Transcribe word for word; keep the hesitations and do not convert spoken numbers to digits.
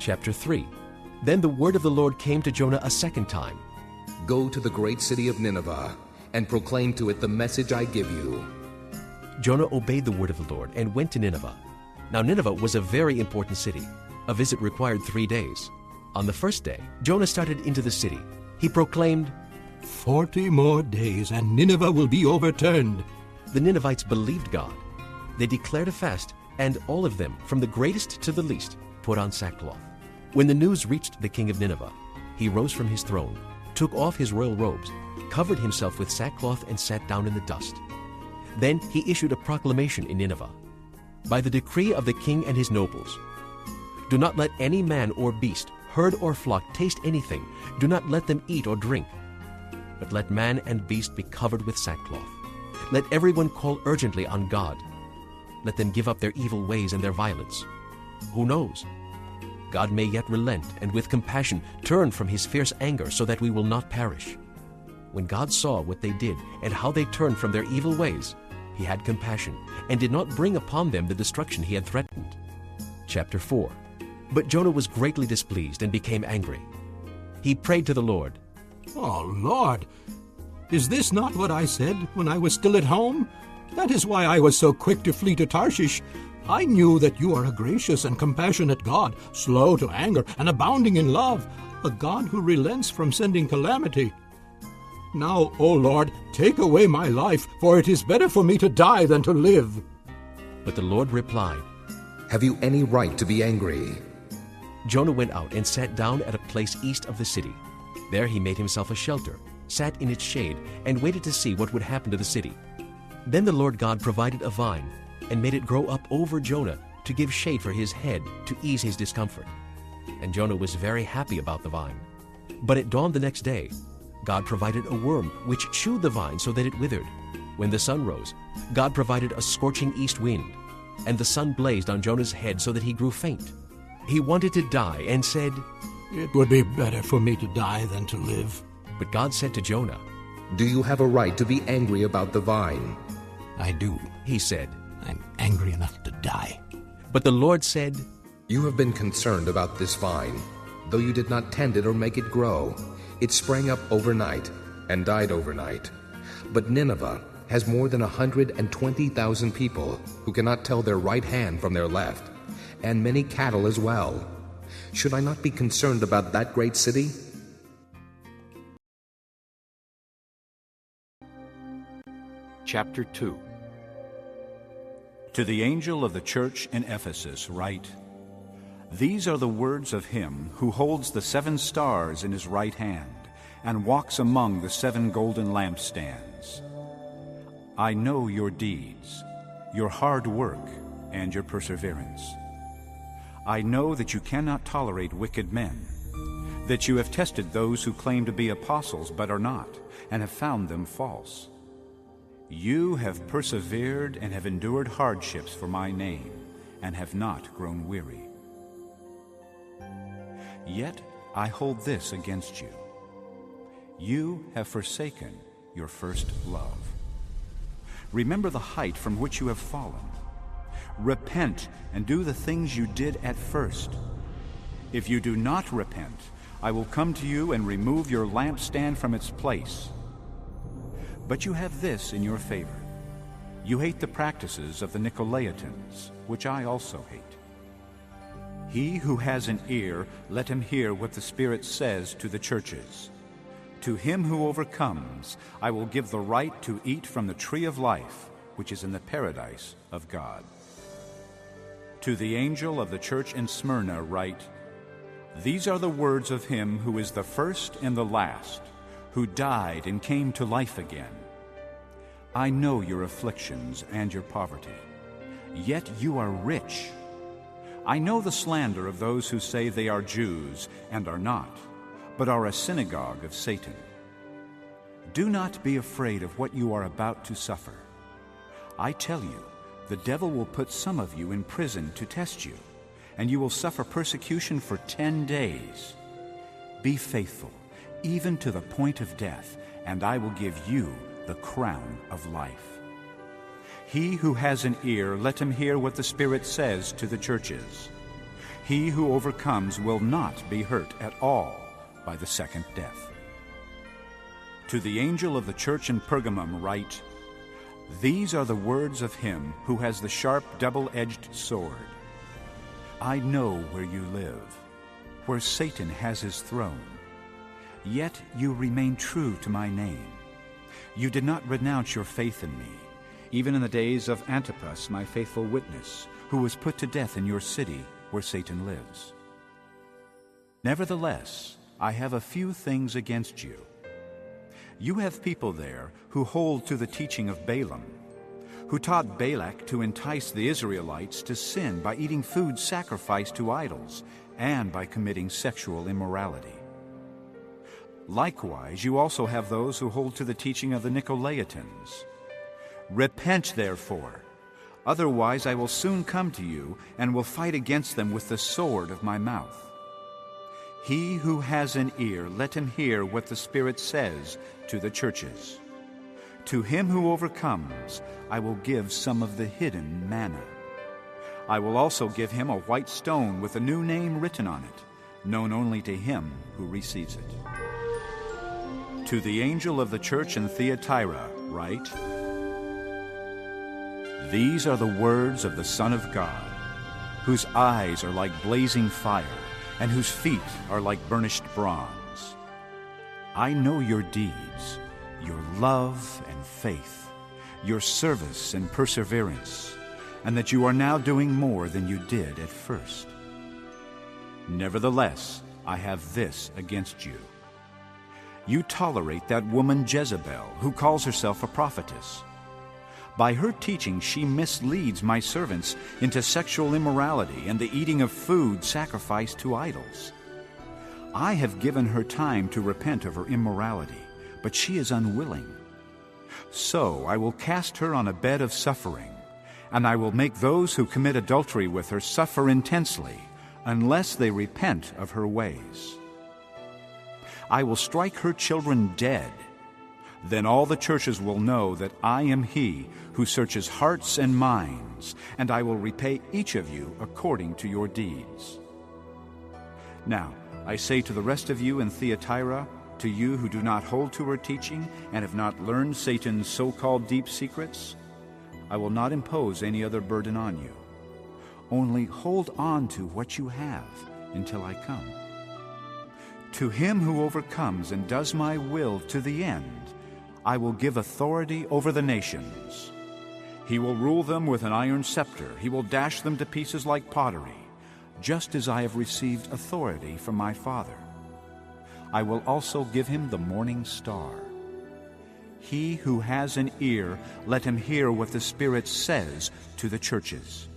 Chapter three. Then the word of the Lord came to Jonah a second time. Go to the great city of Nineveh, and proclaim to it the message I give you. Jonah obeyed the word of the Lord and went to Nineveh. Now Nineveh was a very important city. A visit required three days. On the first day, Jonah started into the city. He proclaimed, Forty more days, and Nineveh will be overturned. The Ninevites believed God. They declared a fast, and all of them, from the greatest to the least, put on sackcloth. When the news reached the king of Nineveh, he rose from his throne, took off his royal robes, covered himself with sackcloth, and sat down in the dust. Then he issued a proclamation in Nineveh. By the decree of the king and his nobles, do not let any man or beast, herd or flock taste anything. Do not let them eat or drink. But let man and beast be covered with sackcloth. Let everyone call urgently on God. Let them give up their evil ways and their violence. Who knows? God may yet relent and with compassion turn from his fierce anger so that we will not perish. When God saw what they did and how they turned from their evil ways, he had compassion and did not bring upon them the destruction he had threatened. Chapter four. But Jonah was greatly displeased and became angry. He prayed to the Lord, Oh, Lord, is this not what I said when I was still at home? That is why I was so quick to flee to Tarshish. I knew that you are a gracious and compassionate God, slow to anger and abounding in love, a God who relents from sending calamity. Now, O Lord, take away my life, for it is better for me to die than to live. But the Lord replied, Have you any right to be angry? Jonah went out and sat down at a place east of the city. There he made himself a shelter, sat in its shade, and waited to see what would happen to the city. Then the Lord God provided a vine and made it grow up over Jonah to give shade for his head to ease his discomfort. And Jonah was very happy about the vine. But at dawn the next day, God provided a worm which chewed the vine so that it withered. When the sun rose, God provided a scorching east wind, and the sun blazed on Jonah's head so that he grew faint. He wanted to die and said, It would be better for me to die than to live. But God said to Jonah, Do you have a right to be angry about the vine? I do. He said, I'm angry enough to die. But the Lord said, You have been concerned about this vine. Though you did not tend it or make it grow, it sprang up overnight and died overnight. But Nineveh has more than one hundred twenty thousand people who cannot tell their right hand from their left, and many cattle as well. Should I not be concerned about that great city? Chapter two. To the angel of the church in Ephesus write, These are the words of him who holds the seven stars in his right hand and walks among the seven golden lampstands. I know your deeds, your hard work, and your perseverance. I know that you cannot tolerate wicked men, that you have tested those who claim to be apostles but are not, and have found them false. You have persevered and have endured hardships for my name, and have not grown weary. Yet I hold this against you. You have forsaken your first love. Remember the height from which you have fallen. Repent and do the things you did at first. If you do not repent, I will come to you and remove your lampstand from its place. But you have this in your favor. You hate the practices of the Nicolaitans, which I also hate. He who has an ear, let him hear what the Spirit says to the churches. To him who overcomes, I will give the right to eat from the tree of life, which is in the paradise of God. To the angel of the church in Smyrna write, These are the words of him who is the first and the last, who died and came to life again. I know your afflictions and your poverty, yet you are rich. I know the slander of those who say they are Jews and are not, but are a synagogue of Satan. Do not be afraid of what you are about to suffer. I tell you, the devil will put some of you in prison to test you, and you will suffer persecution for ten days. Be faithful, even to the point of death, and I will give you the crown of life. He who has an ear, let him hear what the Spirit says to the churches. He who overcomes will not be hurt at all by the second death. To the angel of the church in Pergamum write, These are the words of him who has the sharp double-edged sword. I know where you live, where Satan has his throne. Yet you remain true to my name. You did not renounce your faith in me, even in the days of Antipas, my faithful witness, who was put to death in your city where Satan lives. Nevertheless, I have a few things against you. You have people there who hold to the teaching of Balaam, who taught Balak to entice the Israelites to sin by eating food sacrificed to idols and by committing sexual immorality. Likewise, you also have those who hold to the teaching of the Nicolaitans. Repent, therefore, otherwise I will soon come to you and will fight against them with the sword of my mouth. He who has an ear, let him hear what the Spirit says to the churches. To him who overcomes, I will give some of the hidden manna. I will also give him a white stone with a new name written on it, known only to him who receives it. To the angel of the church in Thyatira write, These are the words of the Son of God, whose eyes are like blazing fire, and whose feet are like burnished bronze. I know your deeds, your love and faith, your service and perseverance, and that you are now doing more than you did at first. Nevertheless, I have this against you. You tolerate that woman Jezebel, who calls herself a prophetess. By her teaching, she misleads my servants into sexual immorality and the eating of food sacrificed to idols. I have given her time to repent of her immorality, but she is unwilling. So I will cast her on a bed of suffering, and I will make those who commit adultery with her suffer intensely, unless they repent of her ways. I will strike her children dead. Then all the churches will know that I am he who searches hearts and minds, and I will repay each of you according to your deeds. Now, I say to the rest of you in Thyatira, to you who do not hold to her teaching and have not learned Satan's so-called deep secrets, I will not impose any other burden on you. Only hold on to what you have until I come. To him who overcomes and does my will to the end, I will give authority over the nations. He will rule them with an iron scepter. He will dash them to pieces like pottery, just as I have received authority from my Father. I will also give him the morning star. He who has an ear, let him hear what the Spirit says to the churches.